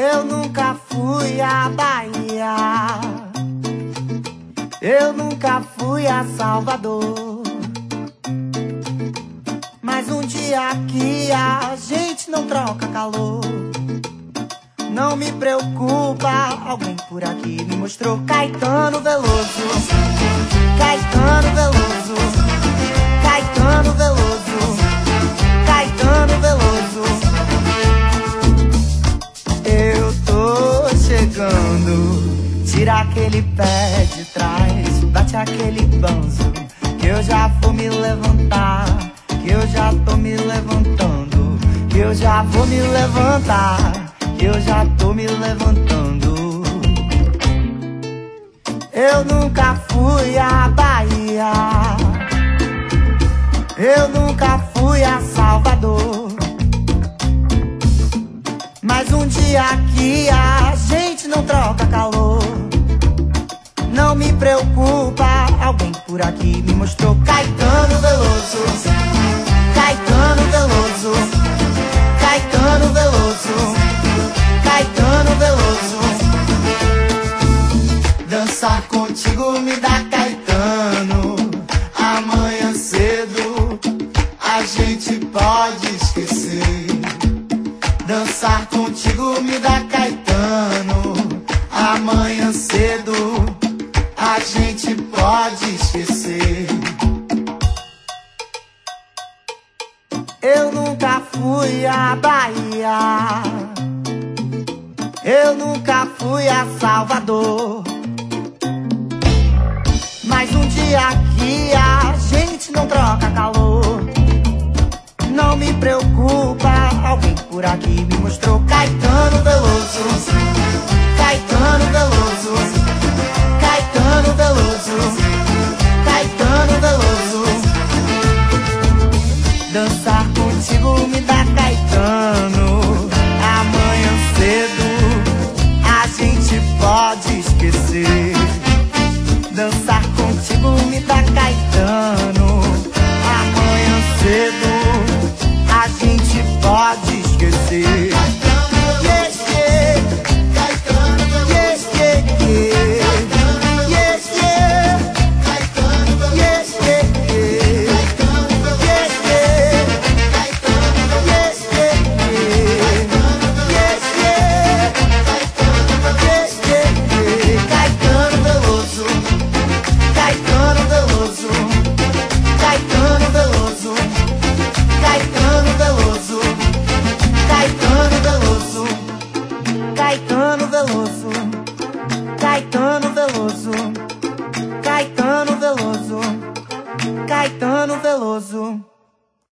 Eu nunca fui à Bahia, eu nunca fui a Salvador, mas um dia aqui a gente não troca calor. Não me preocupa, alguém por aqui me mostrou Caetano Veloso, Caetano Veloso, Caetano Veloso, Caetano Veloso. Eu tô chegando, tira aquele pé de trás, bate aquele banzo, que eu já vou me levantar, que eu já tô me levantando, que eu já vou me levantar, que eu já tô me levantando. Eu nunca fui à Bahia, eu nunca fui a Salvador, mas um dia aqui a gente não troca calor. Não me preocupa, alguém por aqui me mostrou Caetano Veloso, Caetano Veloso, Caetano Veloso, Caetano Veloso. Dançar contigo me dá Caetano. Amanhã cedo a gente pode esquecer. Dançar contigo me dá Caetano. Amanhã cedo a gente pode esquecer. Eu nunca fui à Bahia, eu nunca fui a Salvador, mas um dia aqui a gente não troca calor. Não me preocupa, alguém por aqui me mostrou Caetano Veloso, Caetano Veloso, Caetano Veloso, Caetano Veloso. Dançar contigo me dá Caetano. Amanhã cedo a gente pode esquecer. Dançar contigo me dá Caetano. Amanhã cedo a gente pode esquecer. Caetano Veloso, Caetano Veloso, Caetano Veloso, Caetano Veloso.